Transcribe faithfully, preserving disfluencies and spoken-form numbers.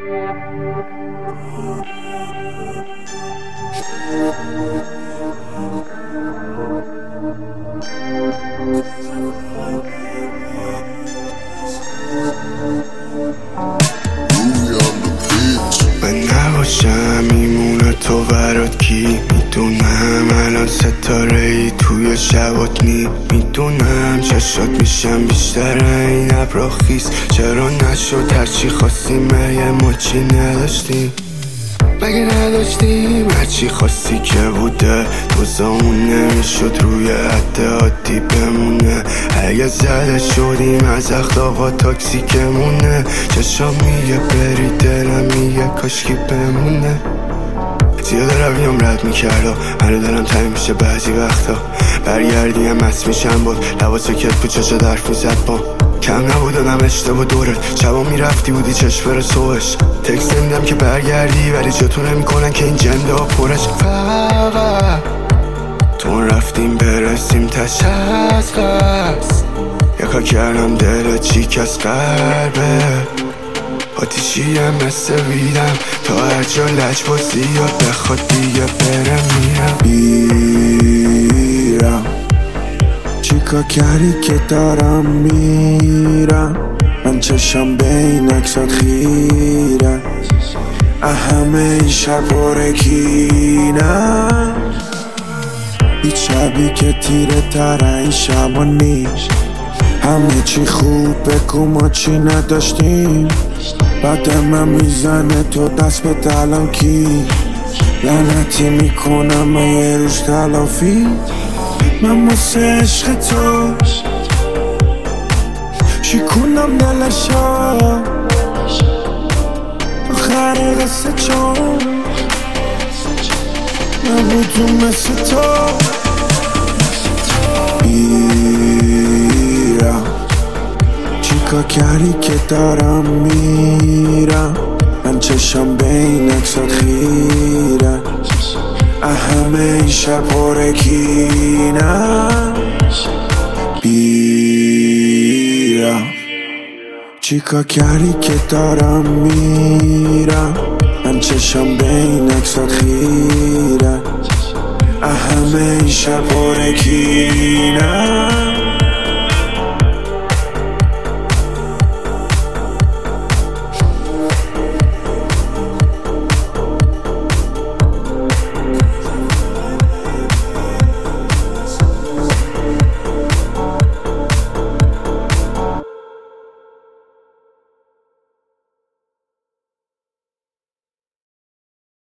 من نباشم میمونه تو برات کی؟ میدونم الان ستاره ای توی شبات نی. میدونم چشات میشم بیشتر این ابرا خیس. چرا نشد هرچی خواستیم مگه ما چی نداشتیم؟ مگه نداشتیم هرچی خواستی که بوده؟ دوزامون نمیشد روی حد عادی بمونه. اگه زده شدیم از اخلاقا تاکسیکمونه. چشام میگه بری دلم میگه کاشکی بمونه. زیاده رویم رد میکرد هنو دلم تنگ میشه بعضی وقتا. برگردیم مست میشم بود لباسو کت بود چشا درف میزد با کم نبودنم اشتباه دورت. شبا میرفتی بودی چشم بره صبحش. تکست نمیدم که برگردی ولی جاتو نمیکنن که این جنده ها پرش. فقط تو رفتیم برسیم تشخص. یکا کردم دل چیک از قلبه. آتیشیم مثل ویدم تا هر جا لج بازی یا بخواد دیگه برم میرم. بیرم چیکار کردی که دارم میرم؟ من چشم بین اکسات خیره. همه این شب پرکینم. هیچ شبی که تیره تر این شبا نیست. همه چی خوب بگو ما چی نداشتیم. بعد من میزنه تو دست به دلم کی؟ لعنتی میکنم من یه روش تلافی. من واسه عشق تو شیکونم دلشا. آخر قصه چون نبودون مثل تو. بیرم چیکار کردی که دارم میرم؟ من چشم بین اکسات خیره. همه این شب پرکینم. بیرم چیکار کردی که دارم میرم؟ من چشم بین اکسات خیره. همه این شب پرکینم.